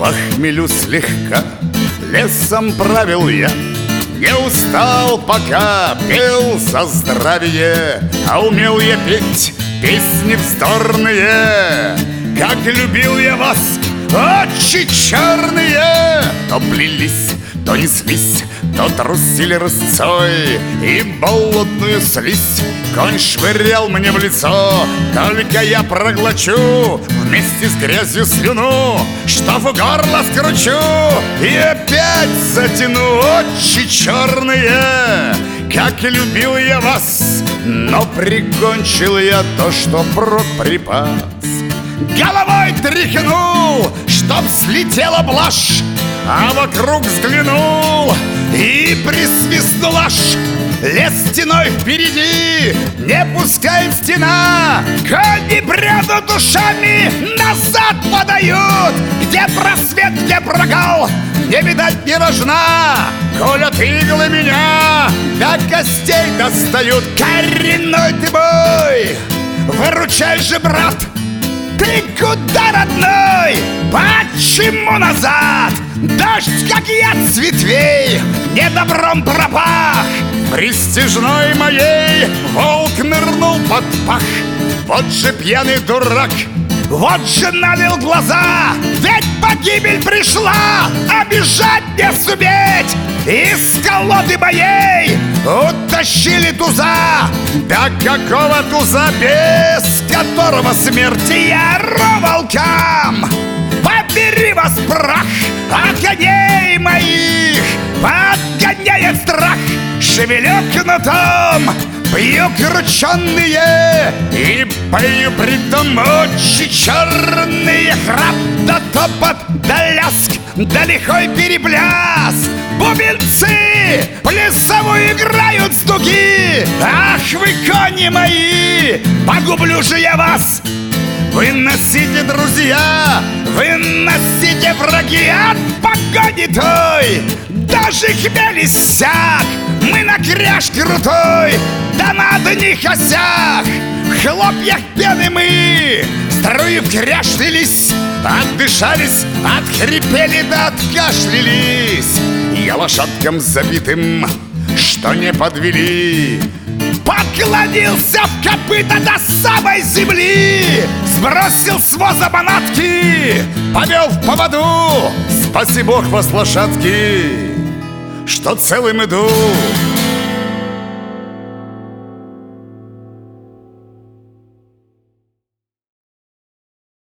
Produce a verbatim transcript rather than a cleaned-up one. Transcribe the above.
По хмелю слегка лесом правил я, не устал, пока пел за здравие. А умел я петь песни вздорные, как любил я вас, очи черные. То плелись, то неслись, то трусили рысцой, и болотную слизь конь швырял мне в лицо. Только я проглочу вместе с грязью слюну, что в горло скручу, и опять затяну очи черные. Как любил я вас, но прикончил я то, что прок припас. Головой тряхнул, чтоб слетела блажь, а вокруг взглянул и присвистнул аж. Лес стеной впереди, не пускает стена. Кони прядут ушами, назад подают. Где просвет, где прогал, не видать ни рожна. Колят иглы меня, до костей достают. Коренной ты мой, выручай же, брат. Ты куда, родной? Почему назад? Дождь, как яд с ветвей, недобром пропах. Пристяжной моей волк нырнул под пах. Вот же пьяный дурак, вот же налил глаза. Ведь погибель пришла, а бежать не суметь. Из колоды моей утащили туза. Да какого туза, без которого смерти яру волкам? Побери вас прах, а коней моих подгоняет страх. Шевелю кнутом, пью крученные и пою притом очи черные. Храп да топот да ляск да лихой перепляс. Бубенцы плясовую играют стуки. Ах вы, кони мои, погублю же я вас. Вы носите, друзья, вы носите, враги, от погоди той. Даже хмель иссяк, мы на кряж крутой, да над них осях. В хлопьях пены мы, струи в кряж лились, отдышались, отхрипели да откашлялись. Я лошадкам забитым, что не подвели, поклонился в копыта до самой земли. Сбросил с воза манатки, повел в поводу. Спаси Бог вас, лошадки, что целым иду.